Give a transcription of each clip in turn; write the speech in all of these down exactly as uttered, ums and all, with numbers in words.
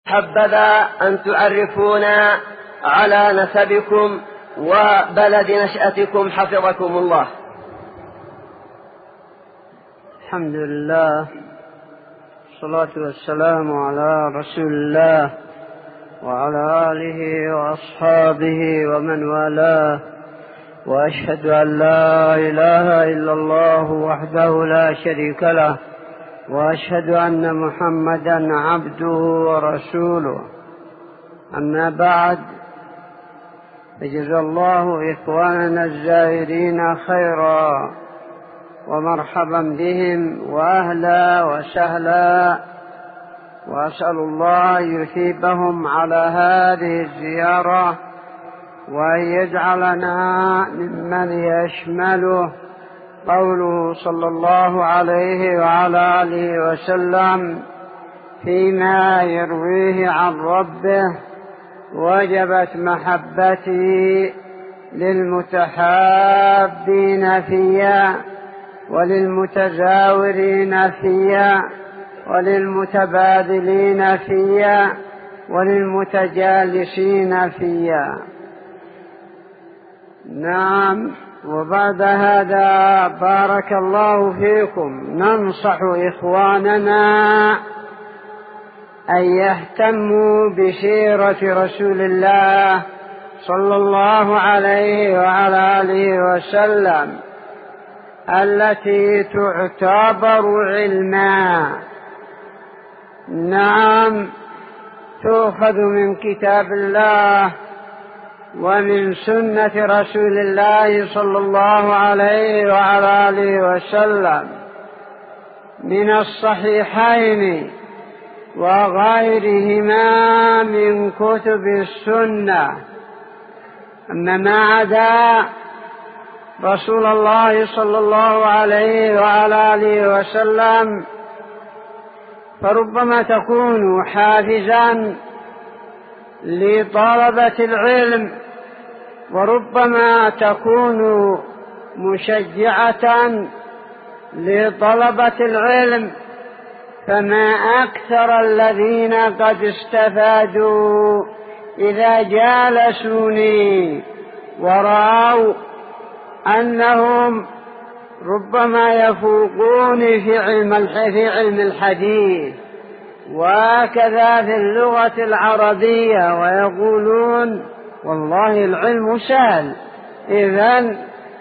حبذا أن تعرفونا على نسبكم وبلد نشأتكم حفظكم الله. الحمد لله، والصلاة والسلام على رسول الله وعلى آله وأصحابه ومن والاه، وأشهد أن لا إله إلا الله وحده لا شريك له، وأشهد أن محمدا عبده ورسوله. أما بعد، فجزا الله إخواننا الزائرين خيرا، ومرحبا بهم وأهلا وسهلا، وأسأل الله أن يثيبهم على هذه الزيارة، وأن يجعلنا ممن يشمله قوله صلى الله عليه وعلى آله وسلم فيما يرويه عن ربه: وجبت محبتي للمتحابين فيا، وللمتزاورين فيا، وللمتبادلين فيا، وللمتجالسين فيا. نعم، وبعد هذا بارك الله فيكم ننصح إخواننا أن يهتموا بسيرة رسول الله صلى الله عليه وعلى آله وسلم التي تعتبر علما. نعم، تؤخذ من كتاب الله ومن سنة رسول الله صلى الله عليه وعلى آله وسلم من الصحيحين وغيرهما من كتب السنة. أما ما عدا رسول الله صلى الله عليه وعلى آله وسلم فربما تكون حافزا لطلبة العلم، وربما تكون مشجعة لطلبة العلم، فما أكثر الذين قد استفادوا إذا جالسوني ورأوا أنهم ربما يفوقون في علم في علم الحديث وكذا في اللغة العربية، ويقولون والله العلم سهل، إذن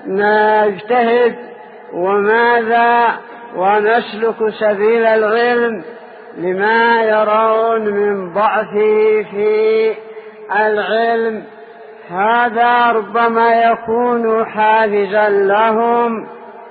نجتهد وماذا ونسلك سبيل العلم، لما يرون من ضعف في العلم. هذا ربما يكون حافزا لهم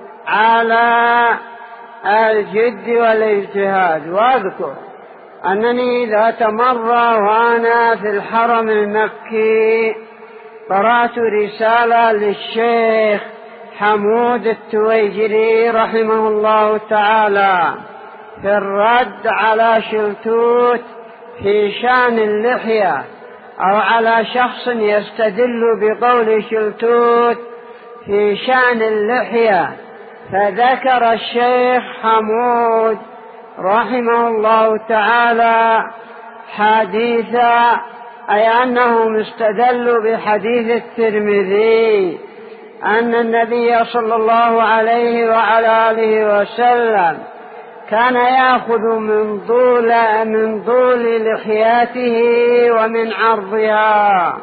على الجد والاجتهاد. واذكر أنني ذات مرة وأنا في الحرم المكي قرأت رسالة للشيخ حمود التويجري رحمه الله تعالى في الرد على شلتوت في شأن اللحية، أو على شخص يستدل بقول شلتوت في شأن اللحية. فذكر الشيخ حمود رحمه الله تعالى حديثا، أي أنهم استدلوا بحديث الترمذي أن النبي صلى الله عليه وعلى آله وسلم كان يأخذ من طول من طول لحياته ومن عرضها.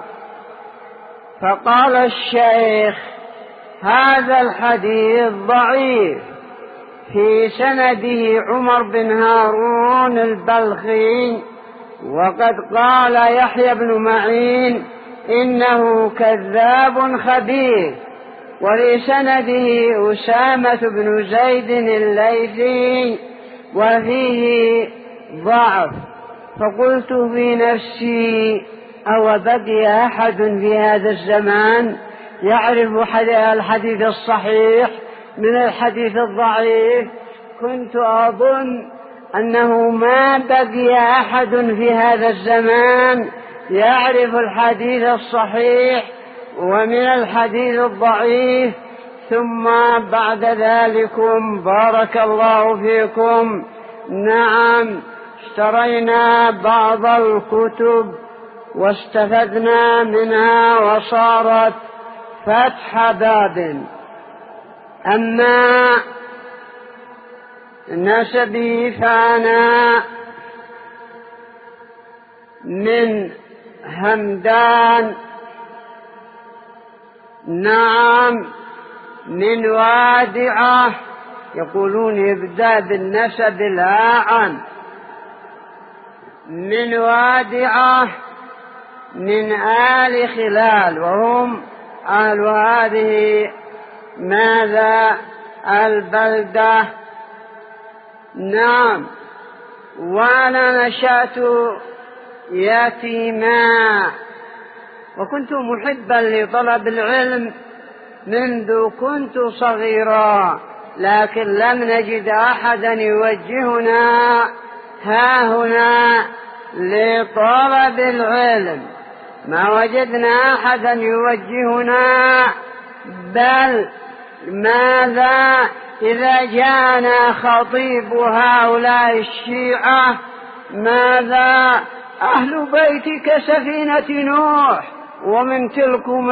فقال الشيخ: هذا الحديث ضعيف، في سنده عمر بن هارون البلخي، وقد قال يحيى بن معين إنه كذاب خبيث، وفي سنده أسامة بن زيد الليثي وفيه ضعف. فقلت في نفسي: أو بقي أحد في هذا الزمان يعرف الحديث الصحيح من الحديث الضعيف؟ كنت أظن أنه ما بقي أحد في هذا الزمان يعرف الحديث الصحيح ومن الحديث الضعيف. ثم بعد ذلكم بارك الله فيكم، نعم، اشترينا بعض الكتب واستفدنا منها وصارت فتح باب. أما نسبي فأنا من همدان، نعم من وادعة، يقولون يبدأ بالنسب الأعم، من وادعة من آل خلال، وهم أهل هذه ماذا البلدة. نعم. وأنا نشأت يتيما، وكنت محبا لطلب العلم منذ كنت صغيرا، لكن لم نجد أحدا يوجهنا ها هنا لطلب العلم، ما وجدنا أحدا يوجهنا. بل ماذا إذا جاءنا خطيب هؤلاء الشيعة، ماذا أهل بيتك سفينة نوح، ومن تلكم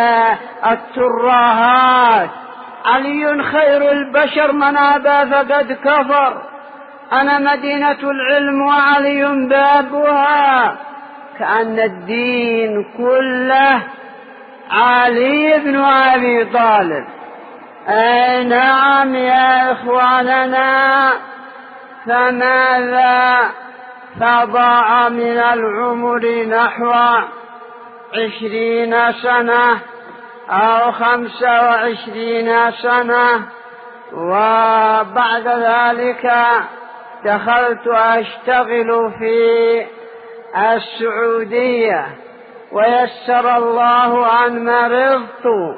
التراهات، علي خير البشر، من أبى فقد كفر، أنا مدينة العلم وعلي بابها. كأن الدين كله علي بن أبي طالب. أي نعم يا إخواننا. فماذا فضاع من العمر نحو عشرين سنة أو خمسة وعشرين سنة، وبعد ذلك دخلت أشتغل في السعودية، ويسر الله أن مرضت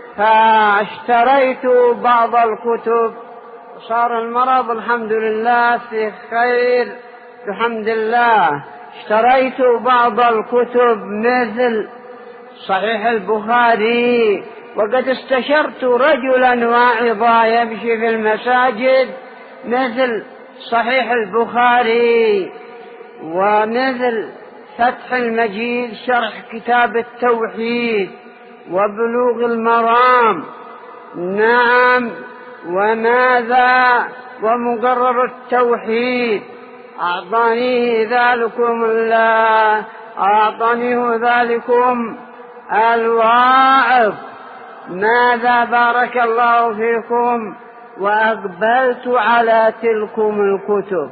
فاشتريت بعض الكتب، صار المرض الحمد لله في خير الحمد لله. اشتريت بعض الكتب مثل صحيح البخاري، وقد استشرت رجلا واعظا يمشي في المساجد، مثل صحيح البخاري، ومثل فتح المجيد شرح كتاب التوحيد، وبلوغ المرام. نعم. وماذا ومقرر التوحيد، أعطانيه ذلكم الله، أعطانيه ذلكم الواعظ. ماذا بارك الله فيكم. وأقبلت على تلكم الكتب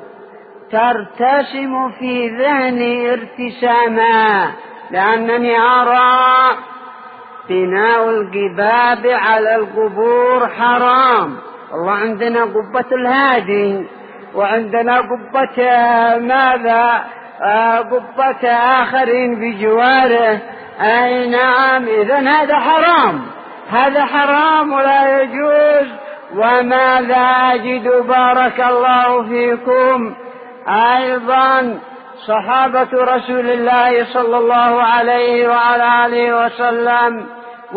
ترتسم في ذهني ارتساما، لأنني أرى بناء القباب على القبور حرام. والله عندنا قبة الهادي، وعندنا قبة ماذا آه قبة آخرين بجواره. أي نعم. إذن هذا حرام، هذا حرام ولا يجوز. وماذا أجد بارك الله فيكم أيضا صحابة رسول الله صلى الله عليه وعلى آله وسلم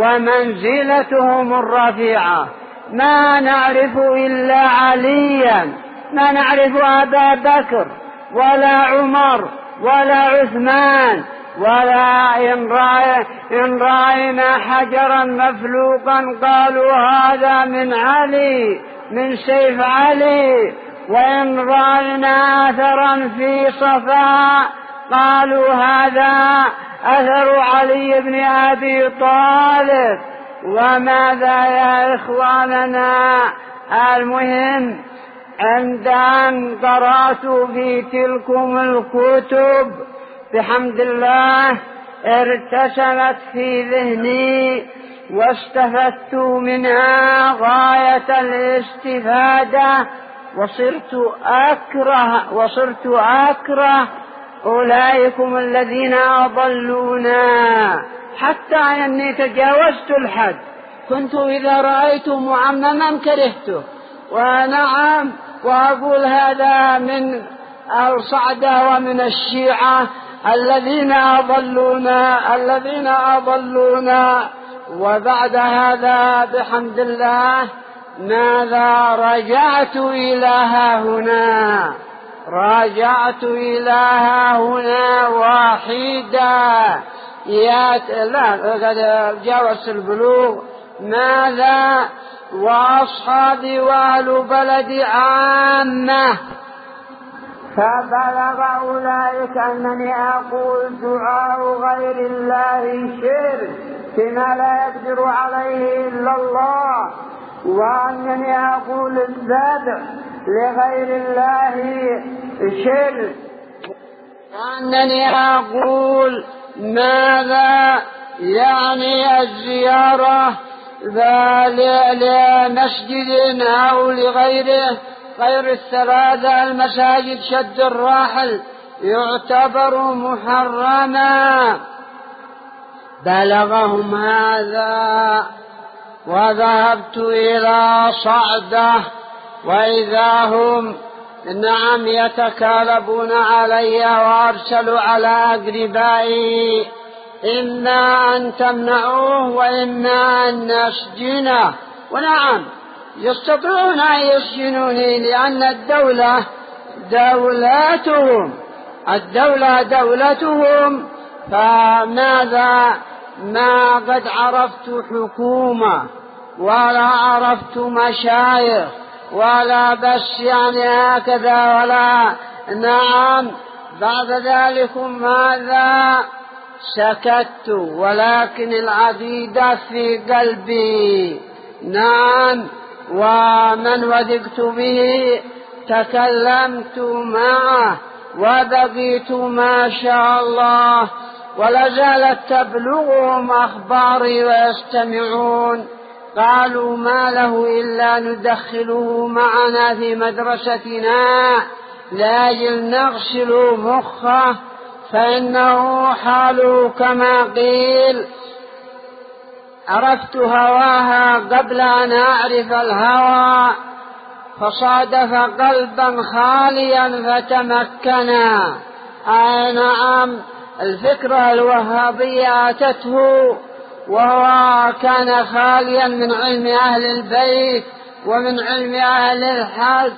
ومنزلتهم الرفيعة، ما نعرف إلا عليا، ما نعرف أبا بكر ولا عمر ولا عثمان، ولا إن, رأي إن رأينا حجرا مفلوقا قالوا هذا من علي، من سيف علي، وإن رأينا أثرا في صفاء قالوا هذا أثر علي بن أبي طالب. وماذا يا إخواننا. المهم عند أن قرأت في تلكم الكتب بحمد الله ارتسمت في ذهني واستفدت منها غاية الاستفادة، وصرت أكره وصرت أكره أولئكم الذين أضلونا، حتى أني تجاوزت الحد. كنت إذا رأيت معمما كرهته، ونعم، وأقول هذا من الصعدة ومن الشيعة الذين أضلونا الذين أضلونا. وبعد هذا بحمد الله ماذا رجعت إلى ها هنا، راجعت إلى هنا واحدا يات لا قد جاوز البلوغ ماذا وأصحابي وأهل بلدي عامة. فبلغ أولئك أنني أقول دعاء غير الله شرك فيما لا يقدر عليه إلا الله، وأنني أقول الذبح لغير الله شرك، وأنني أقول ماذا يعني الزيارة لمسجد أو لغيره غير الثلاثة المساجد شد الراحل يعتبر محرما. بلغهم هذا وذهبت إلى صعدة وإذا هم نعم يتكالبون علي وأرسلوا على أقربائي إما أن تمنعوه وإما أن نسجنه. ونعم يستطيعون أن يسجنوني لأن الدولة دولتهم الدولة دولتهم فماذا ما قد عرفت حكومة ولا عرفت مشايخ ولا بس يعني هكذا ولا نعم. بعد ذلك ماذا سكت ولكن العقيدة في قلبي نعم، ومن وثقت به تكلمت معه وبقيت ما شاء الله، ولا زالت تبلغهم أخباري ويستمعون. قالوا ما له إلا ندخله معنا في مدرستنا لاجل نغسل مخه فإنه حاله كما قيل. عرفت هواها قبل أن أعرف الهوى، فصادف قلبا خاليا فتمكنا. أي نعم الفكرة الوهابية أتته وهو كان خاليا من علم أهل البيت ومن علم أهل الحق،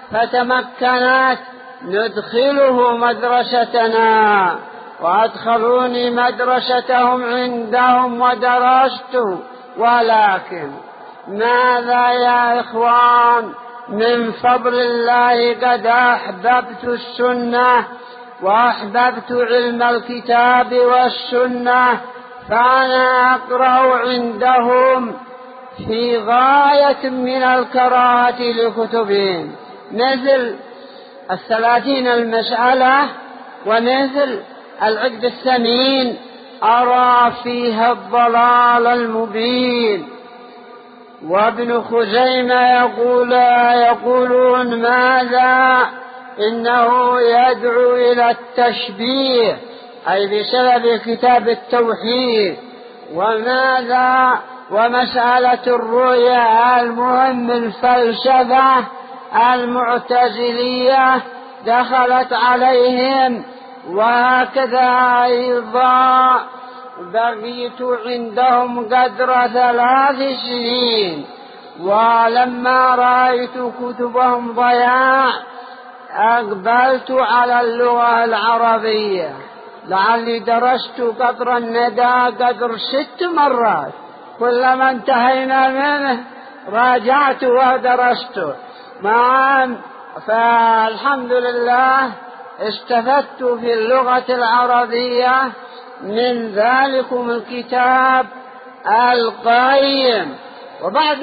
فتمكنت ندخله مدرستنا وأدخلوني مدرستهم عندهم ودرست. ولكن ماذا يا إخوان، من فضل الله قد أحببت السنة وأحببت علم الكتاب والسنة، فأنا أقرأ عندهم في غاية من الكراهة لكتبهم، مثل الثلاثين المسألة ومثل العقد الثمين، أرى فيها الضلال المبين. وابن خزيمة يقول يقولون ماذا إنه يدعو إلى التشبيه أي بسبب كتاب التوحيد. وماذا ومسألة الرؤيا، المهم الفلسفة المعتزلية دخلت عليهم، وهكذا أيضا بقيت عندهم قدر ثلاث سنين. ولما رأيت كتبهم ضياع أقبلت على اللغة العربية، لعلي درست قدر الندى قدر ست مرات، كلما انتهينا منه راجعت ودرسته معا. فالحمد لله استفدت في اللغة العربية من ذلكم الكتاب القيم. وبعد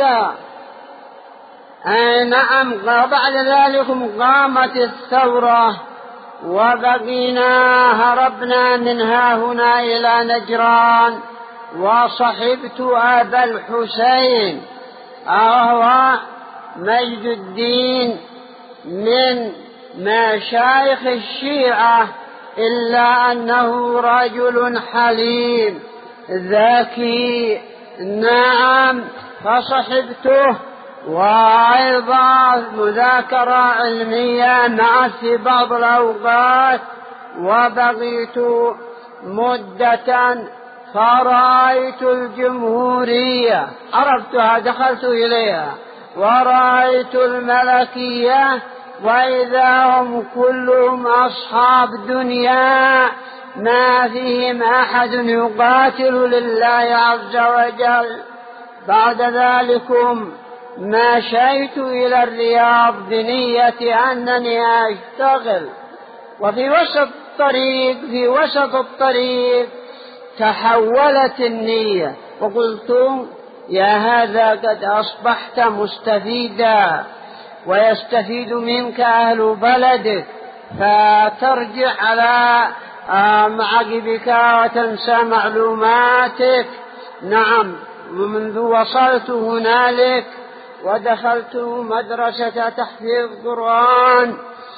أي نعم وبعد ذلكم قامت الثورة وبقينا هربنا منها هنا إلى نجران، وصحبت أبا الحسين وهو مجد الدين من مشايخ الشيعة، إلا أنه رجل حليم ذكي نعم، فصحبته وأيضا مذاكرة علمية معه في بعض الأوقات. وبقيت مدة فرأيت الجمهورية، عرفتها دخلت إليها، ورأيت الملكية وإذا هم كلهم أصحاب دنيا ما فيهم أحد يقاتل لله عز وجل. بعد ذلكم مشيت إلى الرياض بنية أنني أشتغل، وفي وسط الطريق في وسط الطريق تحولت النية، وقلت يا هذا قد أصبحت مستفيدا ويستفيد منك أهل بلدك، فترجع على معاقبك وتنسى معلوماتك. نعم، ومنذ وصلت هنالك ودخلت مدرسة تحفيظ قرآن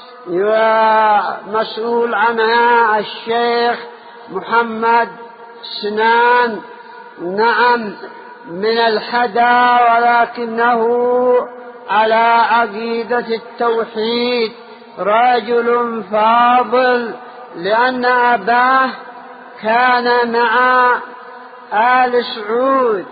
مسؤول عنها الشيخ محمد سنان، نعم، من الحدا، ولكنه على عقيدة التوحيد، رجل فاضل، لأن أباه كان مع آل سعود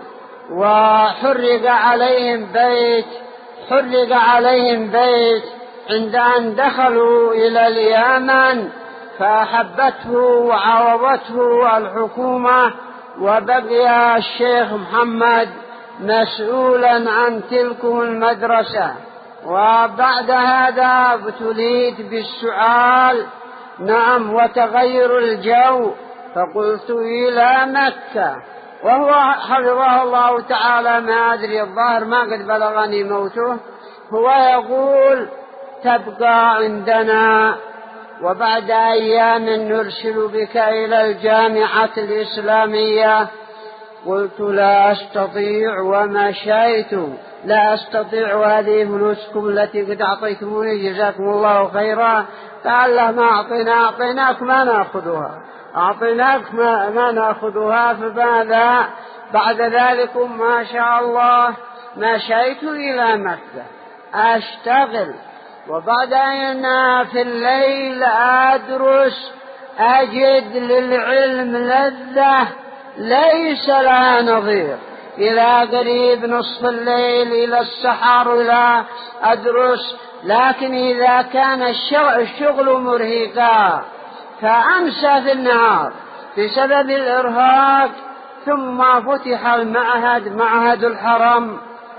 وحرق عليهم بيت حرق عليهم بيت عند أن دخلوا إلى اليمن، فأحبته وعوضته الحكومة، وبقي الشيخ محمد مسؤولا عن تلك المدرسة. وبعد هذا ابتليت بالسعال، نعم، وتغير الجو، فقلت إلى مكة. وهو حفظه الله تعالى، ما أدري، الظاهر ما قد بلغني موته، هو يقول تبقى عندنا، وبعد أيام نرسل بك إلى الجامعة الإسلامية. قلت لا أستطيع، ومشيت، لا أستطيع، هذه فلوسكم التي قد أعطيتموني جزاكم الله خيرا. قال له ما أعطينا أعطيناك ما نأخذها أعطيناك ما, ما نأخذها فماذا؟ بعد ذلك ما شاء الله مشيت إلى مكة أشتغل، وبعد أن في الليل أدرس أجد للعلم لذة ليس لها نظير، إلى قريب نصف الليل إلى السحر إلى أدرس. لكن إذا كان الشغل مرهقا فأمسى في النهار بسبب الإرهاق. ثم فتح المعهد، معهد الحرم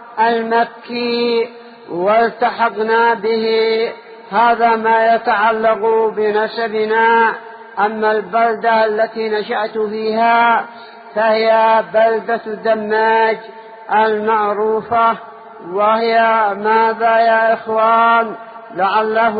المكي، والتحقنا به. هذا ما يتعلق بنسبنا. أما البلدة التي نشأت فيها فهي بلدة دماج المعروفة، وهي ماذا يا إخوان؟ لعله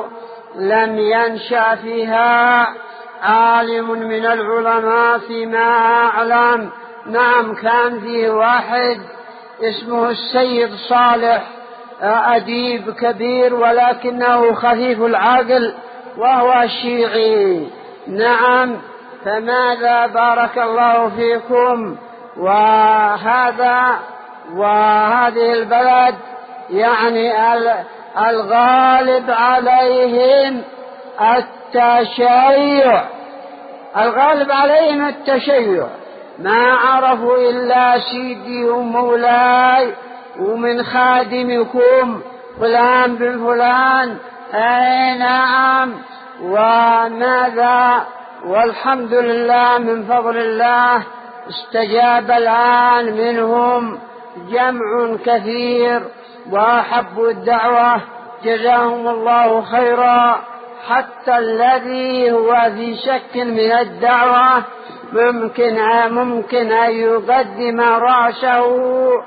لم ينشأ فيها عالم من العلماء فيما أعلم. نعم، كان فيه واحد اسمه السيد صالح، أديب كبير ولكنه خفيف العقل، وهو شيعي. نعم، فماذا؟ بارك الله فيكم. وهذا وهذه البلد يعني الغالب عليهم التشيع، الغالب عليهم التشيع، ما عرفوا إلا سيدي ومولاي ومن خادمكم فلان بن فلان. أي نعم، وماذا؟ والحمد لله من فضل الله استجاب الآن منهم جمع كثير وأحبوا الدعوة، جزاهم الله خيرا. حتى الذي هو في شك من الدعوة ممكن ممكن أن يقدم رأسه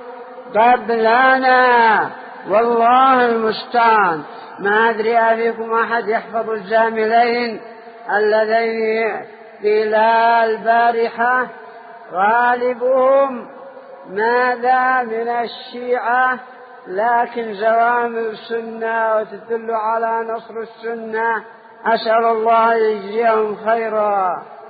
قبلنا، والله المستعان. ما أدري أفيكم أحد يحفظ الزاملين اللذين قيل البارحة؟ غالبهم ماذا؟ من الشيعة، لكن زوام السنة وتدل على نصر السنة. أسأل الله يجزيهم خيرا.